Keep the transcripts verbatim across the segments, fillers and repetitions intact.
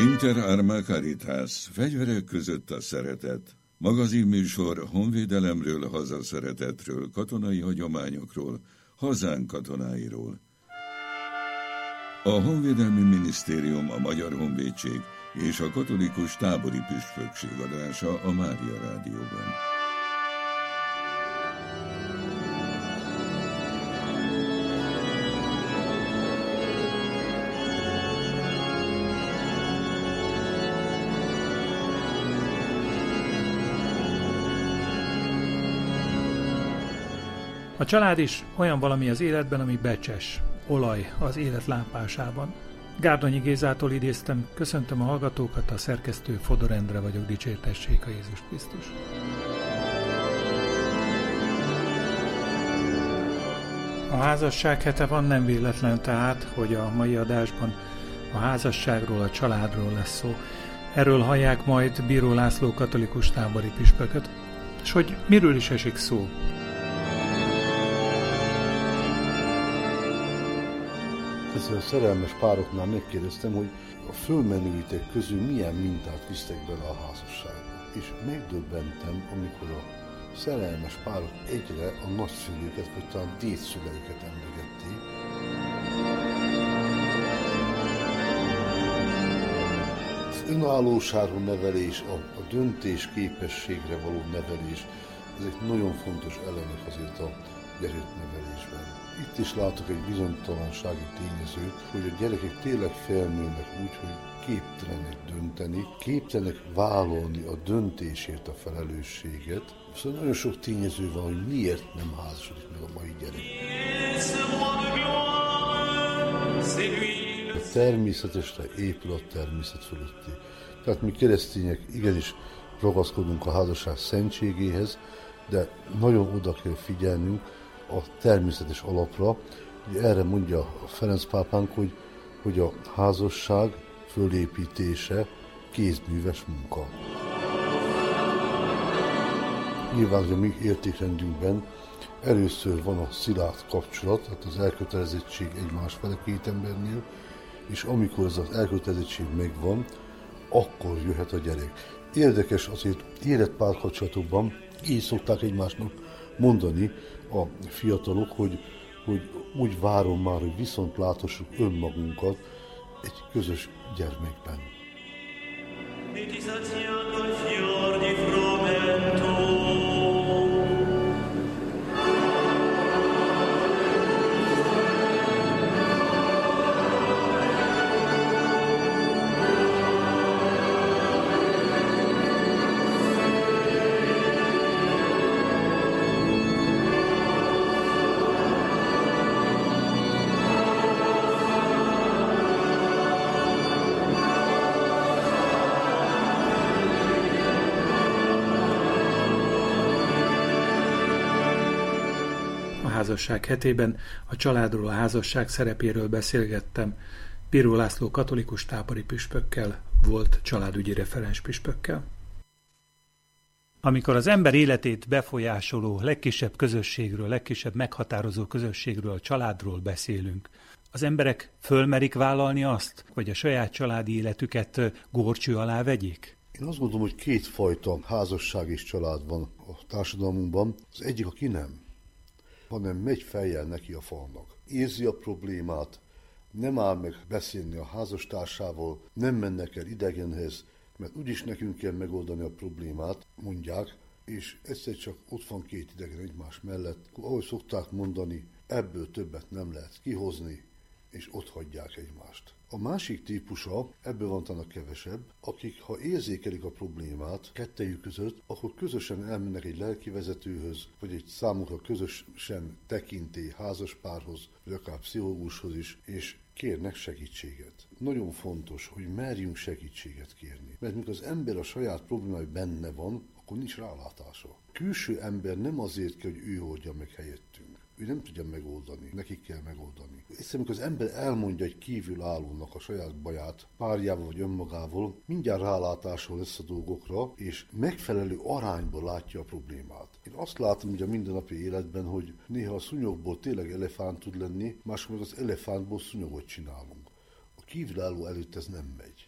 Inter Arma Caritas, fegyverek között a szeretet. Magazinműsor honvédelemről, hazaszeretetről, katonai hagyományokról, hazánk katonáiról. A Honvédelmi Minisztérium, a Magyar Honvédség és a Katolikus Tábori Püspökség adása a Mária Rádióban. A család is olyan valami az életben, ami becses, olaj az élet lámpásában. Gárdonyi Gézától idéztem, köszöntöm a hallgatókat, a szerkesztő Fodor Endre vagyok, dicsértessék a Jézus Krisztus. A házasság hete van, nem véletlen tehát, hogy a mai adásban a házasságról, a családról lesz szó. Erről hallják majd Bíró László katolikus tábori püspököt. És hogy miről is esik szó? Ezzel a szerelmes pároknál megkérdeztem, hogy a fölmenőitek közül milyen mintát visztek bele a házasságba. És megdöbbentem, amikor a szerelmes párok egyre a nagyszülőket, vagy talán dédszüleiket emlegették. Az önállóságra nevelés, a, a döntés képességre való nevelés, ezek nagyon fontos elemek azért a gyereknevelésben. Itt is látok egy bizonytalansági tényezőt, hogy a gyerekek tényleg felnőnek úgy, hogy képtelenek dönteni, képtelenek vállalni a döntésért a felelősséget. Szóval nagyon sok tényező van, hogy miért nem házasodik meg a mai gyerek. A természetesre épül a természet fölötti. Tehát mi keresztények igenis ragaszkodunk a házasság szentségéhez, de nagyon oda kell figyelnünk a természetes alapra. Ugye erre mondja Ferenc pápánk, hogy, hogy a házasság fölépítése kézműves munka. Nyilván, hogy a mi értékrendünkben először van a szilárd kapcsolat, tehát az elkötelezettség egymás fele két embernél, és amikor ez az elkötelezettség megvan, akkor jöhet a gyerek. Érdekes azért életpárkapcsolatokban így szokták egymásnak mondani a fiatalok, hogy, hogy úgy várom már, hogy viszont láthassuk önmagunkat egy közös gyermekben. A házasság hetében a családról, a házasság szerepéről beszélgettem Bíró László katolikus tábori püspökkel, volt családügyi referens püspökkel. Amikor az ember életét befolyásoló legkisebb közösségről, legkisebb meghatározó közösségről, a családról beszélünk, az emberek fölmerik vállalni azt, hogy a saját családi életüket górcső alá vegyék? Én azt gondolom, hogy kétfajta házasság és család van a társadalmunkban. Az egyik, aki nem, hanem megy fejjel neki a falnak. Érzi a problémát, nem áll meg beszélni a házastársával, nem mennek el idegenhez, mert úgyis nekünk kell megoldani a problémát, mondják, és egyszer csak ott van két idegen egymás mellett, ahogy szokták mondani, ebből többet nem lehet kihozni, és ott hagyják egymást. A másik típusa, ebből van talán kevesebb, akik, ha érzékelik a problémát kettejük között, akkor közösen elmennek egy lelkivezetőhöz, vagy egy számukra közösen tekinté házaspárhoz, vagy akár pszichológushoz is, és kérnek segítséget. Nagyon fontos, hogy merjünk segítséget kérni. Mert mikor az ember a saját problémái benne van, akkor nincs rálátása. Külső ember nem azért kell, hogy ő oldja meg helyettünk. Ő nem tudja megoldani, nekik kell megoldani. Egyszerűen, amikor az ember elmondja egy kívülállónak a saját baját, párjával vagy önmagával, mindjárt rálátása lesz a dolgokra, és megfelelő arányban látja a problémát. Én azt látom ugye a mindennapi életben, hogy néha a szúnyogból tényleg elefánt tud lenni, máskor meg az elefántból szúnyogot csinálunk. A kívülálló előtt ez nem megy.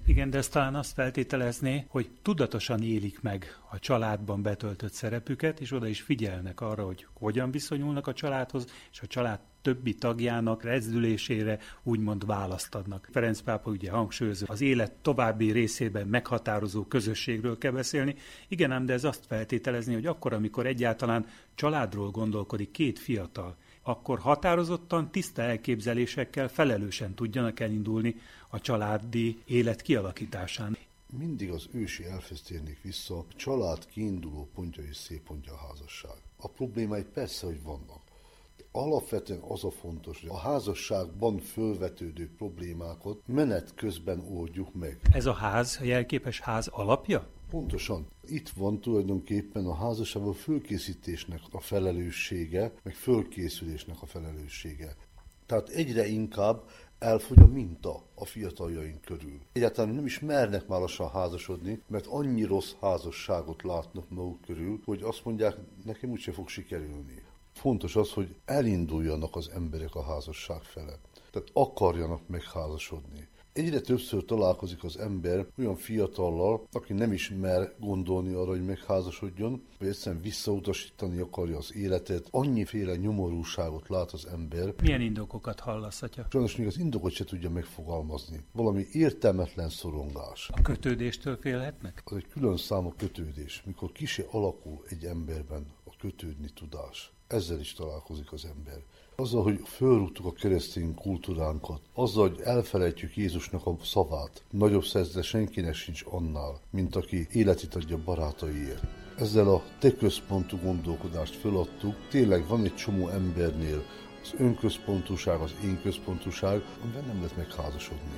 Igen, de ezt talán azt feltételezné, hogy tudatosan élik meg a családban betöltött szerepüket, és oda is figyelnek arra, hogy hogyan viszonyulnak a családhoz, és a család többi tagjának rezdülésére úgymond választ adnak. Ferenc pápa ugye hangsúlyozza, az élet további részében meghatározó közösségről kell beszélni. Igen ám, de ez azt feltételezni, hogy akkor, amikor egyáltalán családról gondolkodik két fiatal, akkor határozottan, tiszta elképzelésekkel felelősen tudjanak elindulni a családi élet kialakításán. Mindig az ősi elfhez térnék vissza, a család kiinduló pontja és szélpontja a házasság. A problémái persze, hogy vannak. De alapvetően az a fontos, hogy a házasságban fölvetődő problémákat menet közben oldjuk meg. Ez a ház, a jelképes ház alapja? Pontosan. Itt van tulajdonképpen a házasságban fölkészítésnek a felelőssége, meg fölkészülésnek a felelőssége. Tehát egyre inkább elfogy a minta a fiataljaink körül. Egyáltalán nem is mernek már lassan házasodni, mert annyi rossz házasságot látnak maguk körül, hogy azt mondják, nekem úgyse fog sikerülni. Fontos az, hogy elinduljanak az emberek a házasság fele. Tehát akarjanak megházasodni. Egyre többször találkozik az ember olyan fiatallal, aki nem is mer gondolni arra, hogy megházasodjon, vagy egyszerűen visszautasítani akarja az életet. Annyiféle nyomorúságot lát az ember. Milyen indokokat hallasz, atya? Sajnos még az indokot se tudja megfogalmazni. Valami értelmetlen szorongás. A kötődéstől félhetnek? Az egy külön számú kötődés, mikor kise alakul egy emberben a kötődni tudás. Ezzel is találkozik az ember. Azzal, hogy fölrúgtuk a keresztény kultúránkat, azzal, hogy elfelejtjük Jézusnak a szavát, nagyobb szerzde senkinek sincs annál, mint aki életét adja barátaiért. Ezzel a te központú gondolkodást föladtuk, tényleg van egy csomó embernél az önközpontúság, az én központúság, amiben nem lehet megházasodni.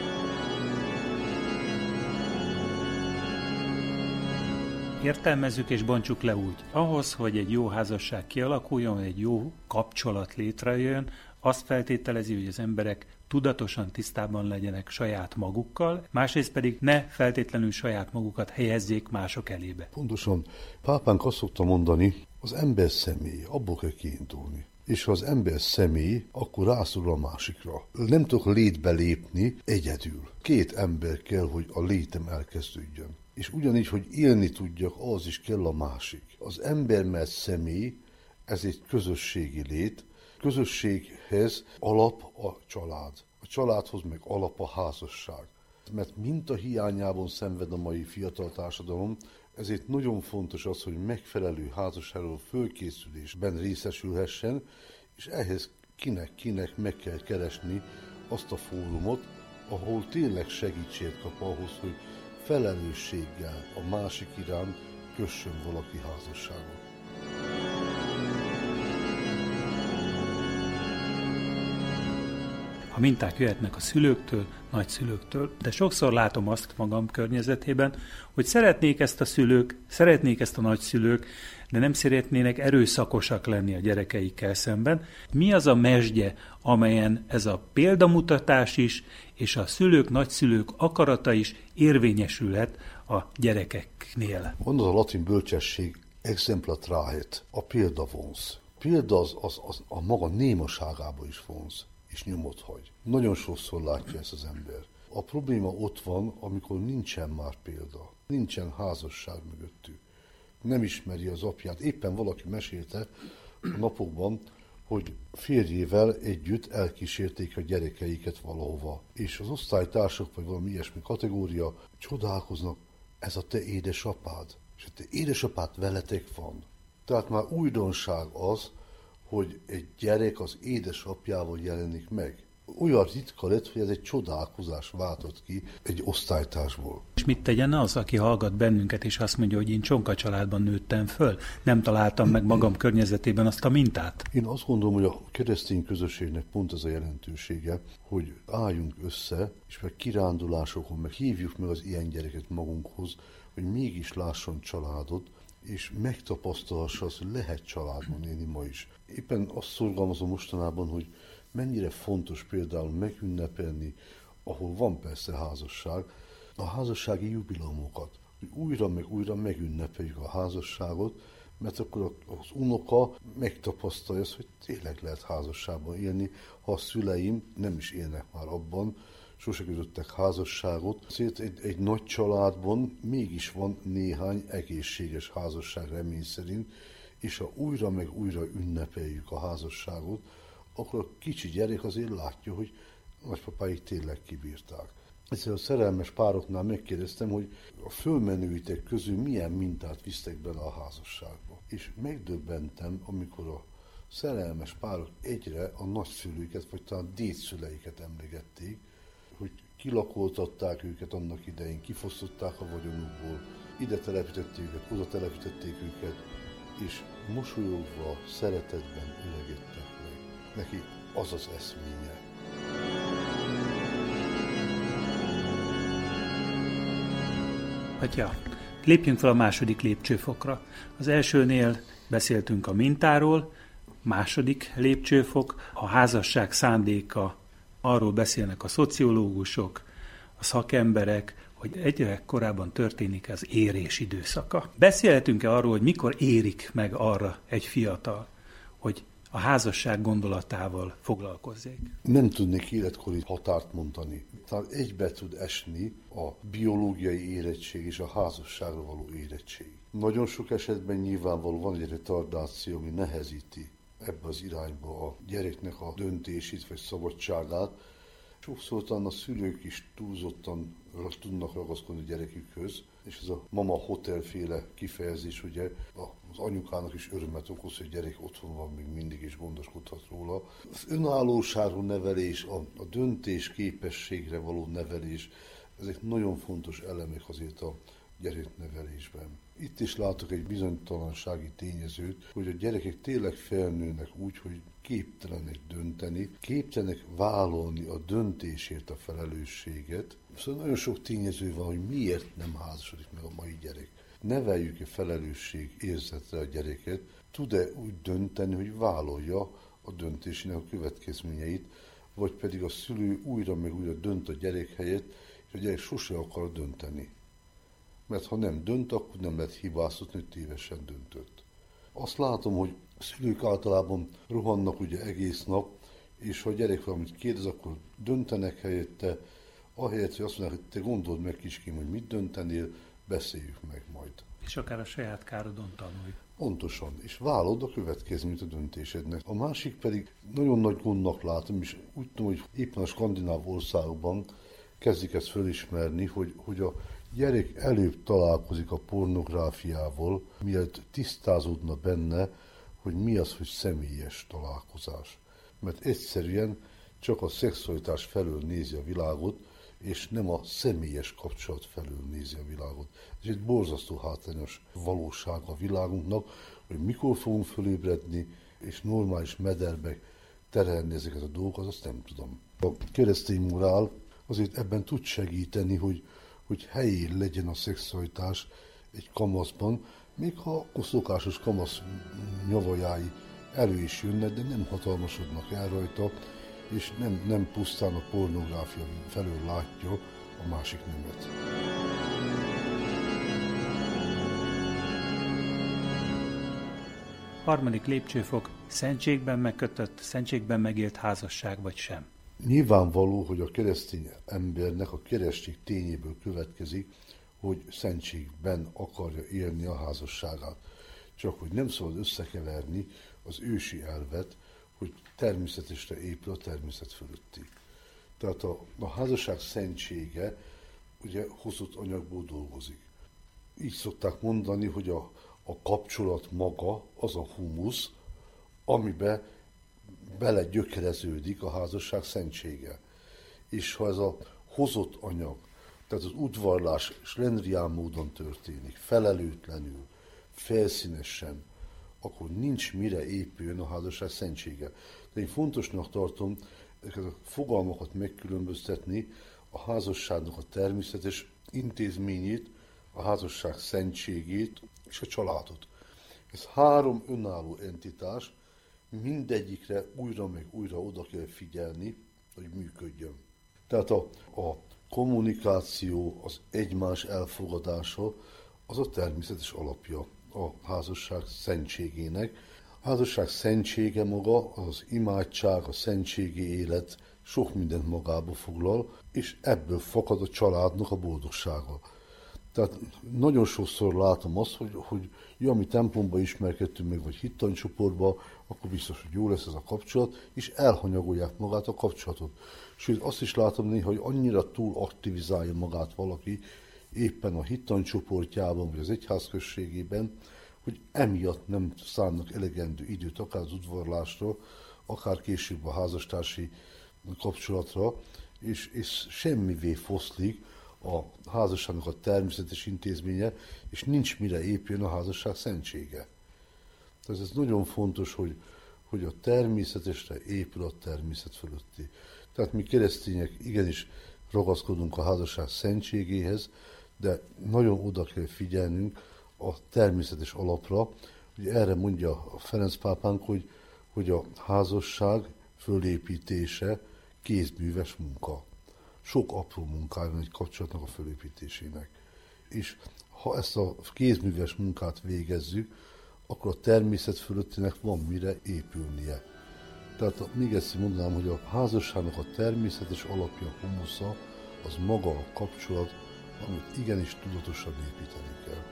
Értelmezzük és bontsuk le úgy. Ahhoz, hogy egy jó házasság kialakuljon, egy jó kapcsolat létrejön, azt feltételezi, hogy az emberek tudatosan tisztában legyenek saját magukkal, másrészt pedig ne feltétlenül saját magukat helyezzék mások elébe. Pontosan. Pápánk azt szokta mondani, az ember személy, abból kell kiindulni. És ha az ember személy, akkor rászorul a másikra. Nem tudok létbe lépni egyedül. Két ember kell, hogy a létem elkezdődjön. És ugyanígy, hogy élni tudjak, az is kell a másik. Az ember, mert személy, ez egy közösségi lét, közösséghez alap a család. A családhoz meg alap a házasság. Mert minta hiányában szenved a mai fiatal társadalom, ezért nagyon fontos az, hogy megfelelő házasságról fölkészülésben részesülhessen, és ehhez kinek-kinek meg kell keresni azt a fórumot, ahol tényleg segítséget kap ahhoz, hogy felelősséggel a másik iránt kössön valaki házasságot. A minták jöhetnek a szülőktől, nagyszülőktől, de sokszor látom azt magam környezetében, hogy szeretnék ezt a szülők, szeretnék ezt a nagyszülők, de nem szeretnének erőszakosak lenni a gyerekeikkel szemben. Mi az a mesdje, amelyen ez a példamutatás is, és a szülők, nagyszülők akarata is érvényesülhet a gyerekeknél? Van az a latin bölcsesség, exempla trahet, a példa vonz. A példa az, az, az a maga némaságába is vonz, és nyomot hagy. Nagyon sokszor látja ezt az ember. A probléma ott van, amikor nincsen már példa, nincsen házasság mögöttük. Nem ismeri az apját. Éppen valaki mesélte a napokban, hogy férjével együtt elkísérték a gyerekeiket valahova. És az osztálytársak, vagy valami ilyesmi kategória csodálkoznak, ez a te édesapád. És a te édesapád veletek van. Tehát már újdonság az, hogy egy gyerek az édesapjával jelenik meg. Olyan ritka lett, hogy ez egy csodálkozás váltott ki egy osztálytársból. És mit tegyen az, aki hallgat bennünket, és azt mondja, hogy én csonka családban nőttem föl, nem találtam meg magam környezetében azt a mintát? Én azt gondolom, hogy a keresztény közösségnek pont ez a jelentősége, hogy álljunk össze, és meg kirándulásokon, meg hívjuk meg az ilyen gyereket magunkhoz, hogy mégis lásson családot, és megtapasztalhassa azt, hogy lehet családban élni ma is. Éppen azt szorgalmazom mostanában, hogy mennyire fontos például megünnepelni, ahol van persze házasság, a házassági jubileumokat. Hogy újra meg újra megünnepeljük a házasságot, mert akkor az unoka megtapasztalja azt, hogy tényleg lehet házasságban élni, ha a szüleim nem is élnek már abban, sose kötöttek házasságot. Azért egy, egy nagy családban mégis van néhány egészséges házasság remény szerint, és ha újra meg újra ünnepeljük a házasságot, akkor a kicsi gyerek azért látja, hogy nagypapáik tényleg kibírták. Egyszer a szerelmes pároknál megkérdeztem, hogy a fölmenőitek közül milyen mintát visztek bele a házasságba. És megdöbbentem, amikor a szerelmes párok egyre a nagyszülőket, vagy talán dédszüleiket emlegették, hogy kilakoltatták őket annak idején, kifosztották a vagyonukból, ide telepítették őket, oda telepítették őket, és mosolyogva, szeretetben öregedtek meg. Neki az az eszménye. Atya, lépjünk fel a második lépcsőfokra. Az elsőnél beszéltünk a mintáról, második lépcsőfok, a házasság szándéka, arról beszélnek a szociológusok, a szakemberek, hogy egyre korábban történik az érés időszaka. Beszélhetünk-e arról, hogy mikor érik meg arra egy fiatal, hogy a házasság gondolatával foglalkozzék? Nem tudnék életkori határt mondani. Talán egybe tud esni a biológiai érettség és a házasságra való érettség. Nagyon sok esetben nyilvánvaló van egy retardáció, ami nehezíti ebbe az irányba a gyereknek a döntését vagy szabadságát. Sokszor talán a szülők is túlzottan tudnak ragaszkodni a gyerekükhöz, és ez a mama hotelféle kifejezés, ugye az anyukának is örömet okoz, hogy a gyerek otthon van még mindig, és gondoskodhat róla. Az önállóságú nevelés, a, a döntés képességre való nevelés, ezek nagyon fontos elemek azért a gyereknevelésben. Itt is látok egy bizonytalansági tényezőt, hogy a gyerekek tényleg felnőnek úgy, hogy képtelenek dönteni, képtelenek vállalni a döntésért a felelősséget. Szóval nagyon sok tényező van, hogy miért nem házasodik meg a mai gyerek. Neveljük-e felelősség érzetre a gyereket, tud-e úgy dönteni, hogy vállalja a döntésének a következményeit, vagy pedig a szülő újra meg újra dönt a gyerek helyett, és a gyerek sose akar dönteni. Mert ha nem dönt, akkor nem lehet hibáztatni, hogy tévesen döntött. Azt látom, hogy a szülők általában rohannak ugye egész nap, és ha a gyerek valamit kérdez, akkor döntenek helyette, ahelyett, hogy azt mondják, hogy te gondold meg, kiském, hogy mit döntenél, beszéljük meg majd. És akár a saját károdon tanulj. Pontosan, és vállald a következményt a döntésednek. A másik pedig nagyon nagy gondnak látom, és úgy tudom, hogy éppen a skandináv országokban kezdik ezt fölismerni, hogy, hogy a gyerek előbb találkozik a pornográfiával, mielőtt tisztázódna benne, hogy mi az, hogy személyes találkozás. Mert egyszerűen csak a szexualitás felől nézi a világot, és nem a személyes kapcsolat felől nézi a világot. Ez egy borzasztó hátrányos valóság a világunknak, hogy mikor fogunk fölébredni, és normális mederbe terelni ezeket a dolgokat, azt nem tudom. A keresztény morál azért ebben tud segíteni, hogy hogy helyén legyen a szexualitás egy kamaszban, még ha a szokásos kamasz nyavajái elő is jönnek, de nem hatalmasodnak el rajta, és nem, nem pusztán a pornográfia felől látja a másik nemet. Harmadik lépcsőfok, szentségben megkötött, szentségben megélt házasság vagy sem. Nyilvánvaló, hogy a keresztény embernek a keresztség tényéből következik, hogy szentségben akarja élni a házasságát. Csak hogy nem szabad összekeverni az ősi elvet, hogy természetesre épül a természet fölötti. Tehát a, a házasság szentsége ugye hozott anyagból dolgozik. Így szokták mondani, hogy a, a kapcsolat maga az a humusz, amiben belegyökereződik a házasság szentsége. És ha ez a hozott anyag, tehát az udvarlás slendrián módon történik, felelőtlenül, felszínesen, akkor nincs mire épüljön a házasság szentsége. De én fontosnak tartom ezeket a fogalmakat megkülönböztetni, a házasságnak a természetes intézményét, a házasság szentségét és a családot. Ez három önálló entitás, mindegyikre újra meg újra oda kell figyelni, hogy működjön. Tehát a, a kommunikáció, az egymás elfogadása, az a természetes alapja a házasság szentségének. A házasság szentsége maga, az imádság, a szentségi élet sok mindent magába foglal, és ebből fakad a családnak a boldogsága. Tehát nagyon sokszor látom azt, hogy, hogy ja, mi templomba ismerkedtünk meg, vagy hittanycsoportba, akkor biztos, hogy jó lesz ez a kapcsolat, és elhanyagolják magát a kapcsolatot. Sőt, azt is látom néha, hogy annyira túl aktivizálja magát valaki éppen a hittanycsoportjában, vagy az egyházközségében, hogy emiatt nem szánnak elegendő időt akár az udvarlásra, akár később a házastársi kapcsolatra, és, és semmivé foszlik a házasságnak a természetes intézménye, és nincs mire épjön a házasság szentsége. Tehát ez nagyon fontos, hogy, hogy a természetesre épül a természet fölötti. Tehát mi keresztények igenis ragaszkodunk a házasság szentségéhez, de nagyon oda kell figyelnünk a természetes alapra. Ugye erre mondja a Ferenc pápánk, hogy, hogy a házasság fölépítése kézműves munka. Sok apró munkája van egy kapcsolatnak a fölépítésének. És ha ezt a kézműves munkát végezzük, akkor a természet fölöttinek van mire épülnie. Tehát még egyszer mondanám, hogy a házasságnak a természetes alapja, humusza, az maga a kapcsolat, amit igenis tudatosan építeni kell.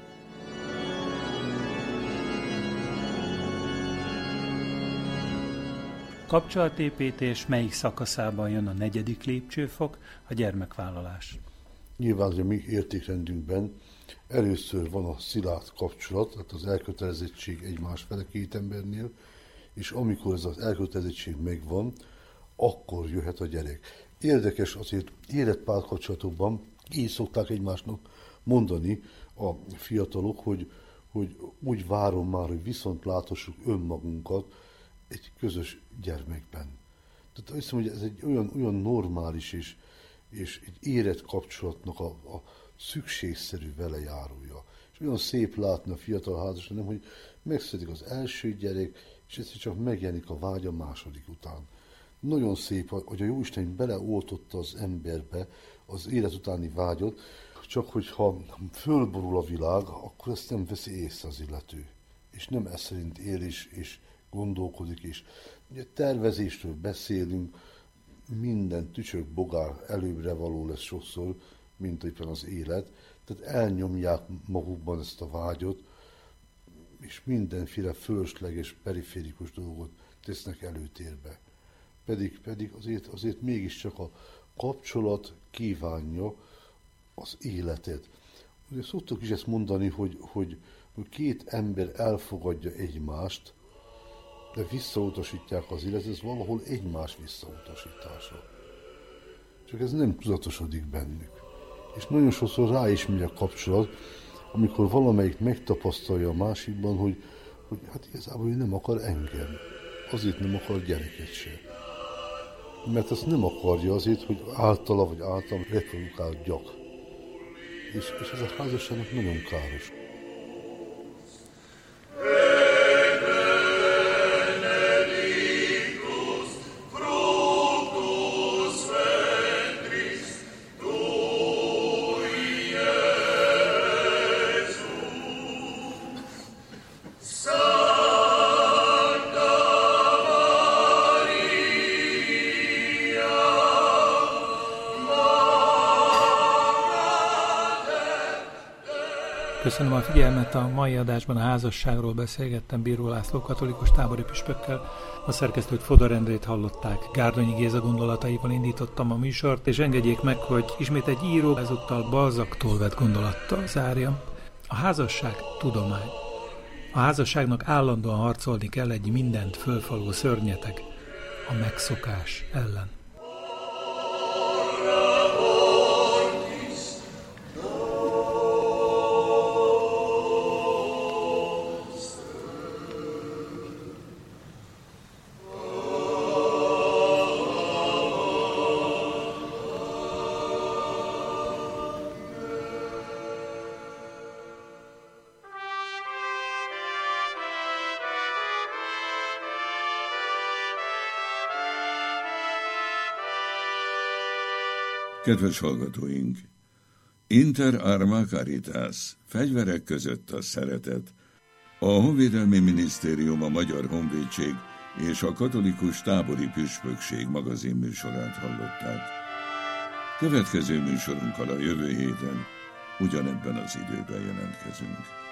Kapcsolatépítés melyik szakaszában jön a negyedik lépcsőfok, a gyermekvállalás? Nyilván, hogy a mi értékrendünkben először van a szilárd kapcsolat, tehát az elkötelezettség egymás fele két embernél, és amikor ez az elkötelezettség megvan, akkor jöhet a gyerek. Érdekes azért életpárkapcsolatokban így szokták egymásnak mondani a fiatalok, hogy, hogy úgy várom már, hogy viszont láthassuk önmagunkat egy közös gyermekben. Tehát azt hiszem, hogy ez egy olyan, olyan normális és, és egy érett kapcsolatnak a, a szükségszerű velejárója. És olyan szép látni a fiatal házasság, nem, hogy megszületik az első gyerek, és egyszer csak megjelenik a vágy a második után. Nagyon szép, hogy a Jóisten beleoltotta az emberbe az élet utáni vágyot, csak hogyha fölborul a világ, akkor ezt nem veszi észre az illető. És nem ez szerint él is, és gondolkodik is. Ugye tervezésről beszélünk, minden tücsök bogár előbbre való lesz sokszor, mint éppen az élet. Tehát elnyomják magukban ezt a vágyot, és mindenféle fölösleges, periférikus dolgot tesznek előtérbe. Pedig, pedig azért, azért mégiscsak a kapcsolat kívánja az életet. Ugye szoktuk is ezt mondani, hogy, hogy, hogy két ember elfogadja egymást, de visszautasítják az életet, ez valahol egymás visszautasítása. Csak ez nem tudatosodik bennük. És nagyon sokszor rá is megy a kapcsolat, amikor valamelyik megtapasztalja a másikban, hogy, hogy hát igazából ő nem akar engem, azért nem akar gyereket se. Mert azt nem akarja azért, hogy általa vagy általam reprodukáltjak. És, és ez a házasságnak nagyon káros. Köszönöm a figyelmet, a mai adásban a házasságról beszélgettem Bíró László katolikus tábori püspökkel. A szerkesztőt Fodor Endrét hallották. Gárdonyi Géza gondolataival indítottam a műsort, és engedjék meg, hogy ismét egy író ezúttal Balzaktól vett gondolattal zárjam. A házasság tudomány. A házasságnak állandóan harcolni kell egy mindent fölfaló szörnyeteg, a megszokás ellen. Kedves hallgatóink! Inter arma caritas, fegyverek között a szeretet. A Honvédelmi Minisztérium, a Magyar Honvédség és a katolikus tábori püspökség magazin műsorát hallották. Következő műsorunkkal a jövő héten ugyanebben az időben jelentkezünk.